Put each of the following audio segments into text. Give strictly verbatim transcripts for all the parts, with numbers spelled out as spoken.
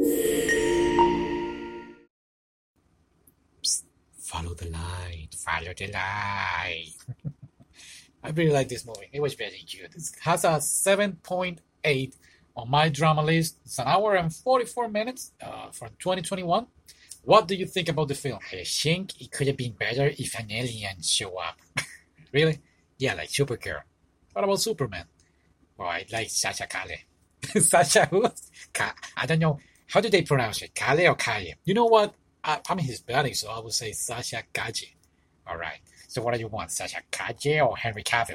Psst, follow the light. Follow the light. I really like this movie. It was very good. It has a seven point eight on my drama list. It's an hour and forty-four minutes uh, from twenty twenty-one. What do you think about the film? I think it could have been better if an alien show up. Really? Yeah, like Supergirl. What about Superman? Oh, I like Sasha Kale. Sasha who? Ka- I don't know. How do they pronounce it? Kale or Kale? You know what? I, I'm Hispanic, so I would say Sasha Kaji. All right. So what do you want? Sasha Kaji or Henry Cavill?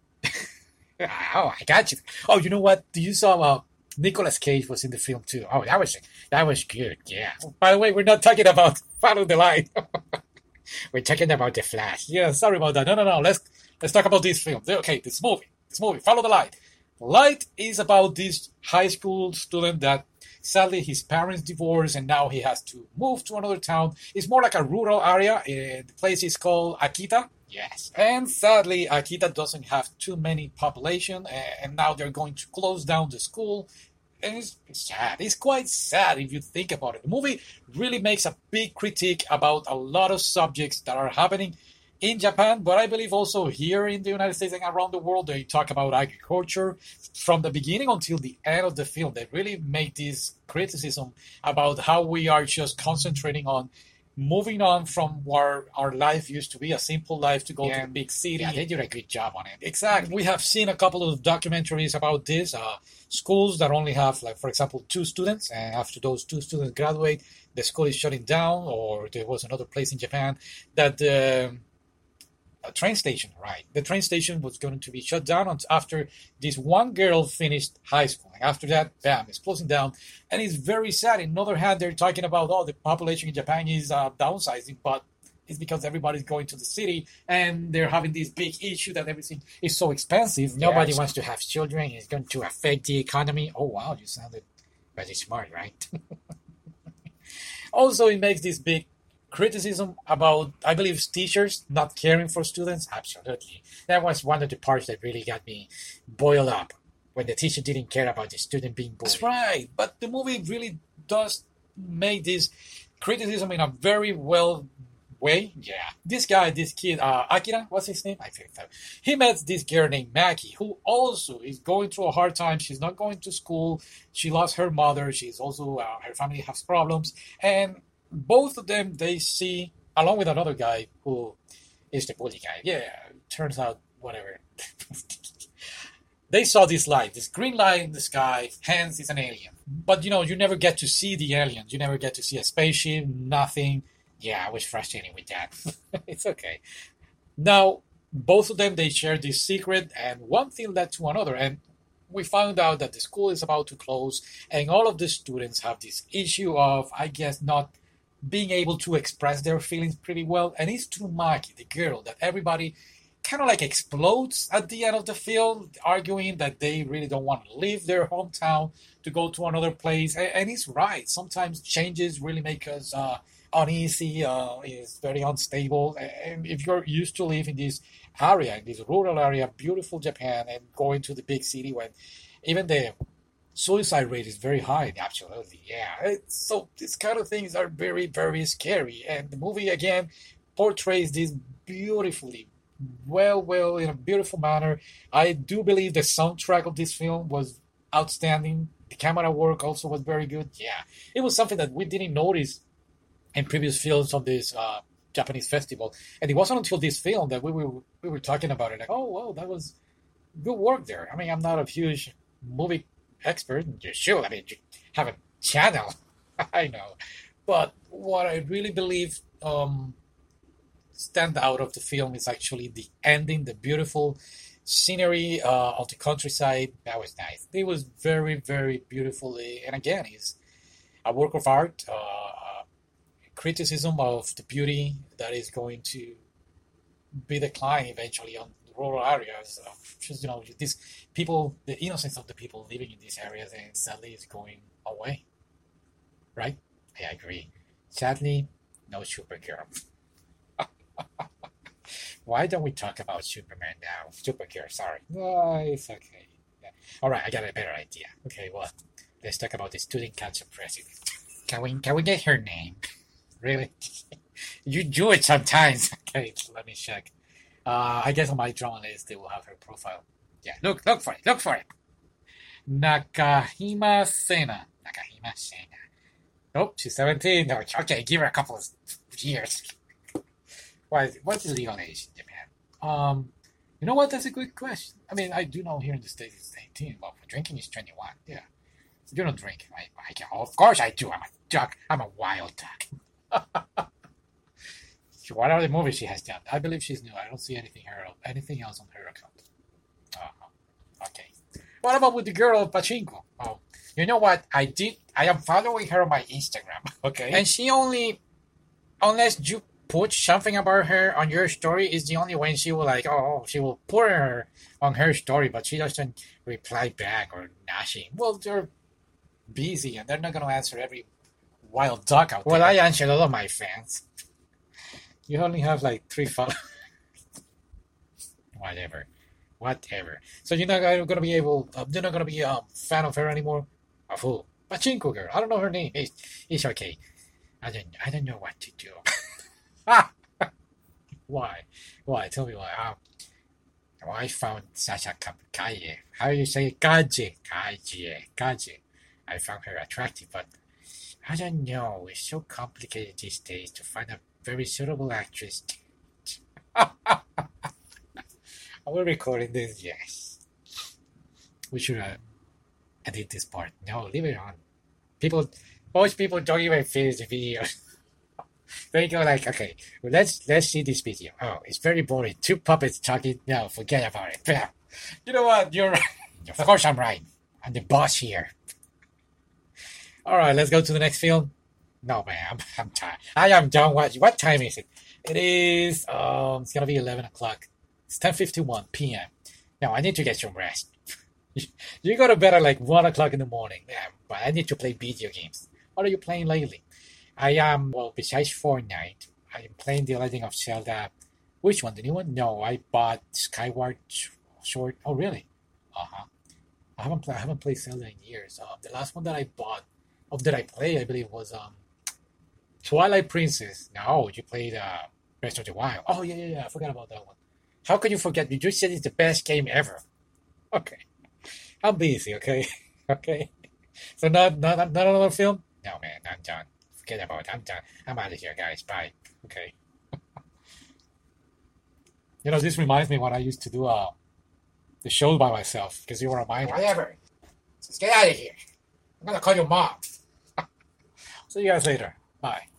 Oh, I got you. Oh, you know what? Do you saw uh, Nicolas Cage was in the film too? Oh, that was that was good. Yeah. Oh, by the way, we're not talking about Follow the Line. We're talking about the Flash. Yeah. Sorry about that. No, no, no. Let's let's talk about this film. Okay, this movie. This movie. Follow the Light. Light is about this high school student that sadly his parents divorced and now he has to move to another town. It's more like a rural area. Uh, the place is called Akita. Yes. And sadly, Akita doesn't have too many population, and now they're going to close down the school. And it's, it's sad. It's quite sad if you think about it. The movie really makes a big critique about a lot of subjects that are happening in Japan, but I believe also here in the United States and around the world. They talk about agriculture from the beginning until the end of the film. They really make this criticism about how we are just concentrating on moving on from where our life used to be, a simple life, to go yeah, to the big city. Yeah, they did a good job on it. Exactly. We have seen a couple of documentaries about this. Uh, schools that only have, like, for example, two students, and after those two students graduate, the school is shutting down. Or there was another place in Japan that the a train station, right? The train station was going to be shut down after this one girl finished high school. And after that, bam, it's closing down. And it's very sad. On the other hand, they're talking about, oh, the population in Japan is uh, downsizing, but it's because everybody's going to the city and they're having this big issue that everything is so expensive. Nobody yes. wants to have children. It's going to affect the economy. Oh, wow, you sounded very smart, right? Also, it makes this big criticism about, I believe, teachers not caring for students. Absolutely. That was one of the parts that really got me boiled up, when the teacher didn't care about the student being bullied. That's right. But the movie really does make this criticism in a very well way. Yeah. This guy, this kid, uh, Akira, what's his name? I think so. He met this girl named Maki, who also is going through a hard time. She's not going to school. She lost her mother. She's also, uh, her family has problems. And both of them, they see, along with another guy who is the bully guy. Yeah, turns out, whatever. They saw this light, this green light in the sky, hence it's an alien. But, you know, you never get to see the aliens. You never get to see a spaceship, nothing. Yeah, I was frustrated with that. It's okay. Now, both of them, they share this secret, and one thing led to another. And we found out that the school is about to close, and all of the students have this issue of, I guess, not being able to express their feelings pretty well. And it's to Maki, the girl, that everybody kind of like explodes at the end of the film, arguing that they really don't want to leave their hometown to go to another place. And, and he's right. Sometimes changes really make us uh, uneasy. Uh, it's very unstable. And if you're used to live in this area, in this rural area, beautiful Japan, and going to the big city when even the suicide rate is very high. Absolutely, yeah. It's, so these kind of things are very, very scary. And the movie, again, portrays this beautifully, well, well, in a beautiful manner. I do believe the soundtrack of this film was outstanding. The camera work also was very good. Yeah, it was something that we didn't notice in previous films of this uh, Japanese festival. And it wasn't until this film that we were we were talking about it. Like, oh, well, that was good work there. I mean, I'm not a huge movie expert. You should. I mean, you have a channel. I know. But what I really believe um, stand out of the film is actually the ending, the beautiful scenery uh, of the countryside. That was nice. It was very, very beautifully. And again, it's a work of art, uh, criticism of the beauty that is going to be declined eventually on rural areas. Uh, just, you know, these people, the innocence of the people living in these areas, and sadly is going away. Right? I agree. Sadly, no Supergirl. Why don't we talk about Superman now? Supergirl, sorry. No, it's okay. Yeah. All right, I got a better idea. Okay, what? Let's talk about the student council president. Can we can we get her name? Really? You do it sometimes. Okay, let me check. Uh, I guess on my drama list they will have her profile. Yeah, look look for it. Look for it. Nakahima Sena. Nakahima Sena. Nope, she's seventeen. No, okay, give her a couple of years. What what's the legal age in Japan? Um, you know what? That's a good question. I mean, I do know here in the States it's eighteen, but for drinking it's twenty-one. Yeah. You don't drink. I, I can, of course I do. I'm a duck. I'm a wild duck. What other movies she has done? I believe she's new. I don't see anything her anything else on her account. Uh, okay. What about with the girl of Pachinko? Oh, you know what? I did. I am following her on my Instagram. Okay. And she only, unless you put something about her on your story, is the only way she will like. Oh, she will put her on her story, but she doesn't reply back or nothing. Well, they're busy and they're not going to answer every wild duck out there. Well, I answered all of my fans. You only have like three followers. Whatever. Whatever. So you're not going to be able, uh, you're not going to be a um, fan of her anymore? Of who? Pachinko girl. I don't know her name. It's, it's okay. I don't, I don't know what to do. Why? Why? Tell me why. Um, well, I found Sasha Kaye. How do you say Kaji? Kaji. Kaji. I found her attractive, but I don't know. It's so complicated these days to find a very suitable actress. Are we recording this? Yes. We should uh, edit this part. No, leave it on. People, most people don't even finish the video. They go like, okay, well, let's let's see this video. Oh, it's very boring. Two puppets talking. No, forget about it. You know what? You're right. Of course I'm right. I'm the boss here. All right, let's go to the next film. No, man, I'm, I'm tired. I am done watching. What time is it? It is, um, it's going to be eleven o'clock. It's ten fifty-one p.m. Now, I need to get some rest. You go to bed at like one o'clock in the morning. Yeah, but I need to play video games. What are you playing lately? I am, well, besides Fortnite, I am playing The Legend of Zelda. Which one? The new one? No, I bought Skyward Sword. Oh, really? Uh-huh. I haven't, play, I haven't played Zelda in years. Uh, the last one that I bought, of that I played, I believe, was um, Twilight Princess. No, you played uh, Breath of the Wild. Oh, yeah, yeah, yeah. I forgot about that one. How could you forget? You just said it's the best game ever. Okay. I'm busy, okay? Okay. So not, not, not another film? No, man, I'm done. Forget about it. I'm done. I'm out of here, guys. Bye. Okay. You know, this reminds me when I used to do uh, the show by myself, because you were a minor. Whatever. Just get out of here. I'm going to call your mom. See you guys later. Bye.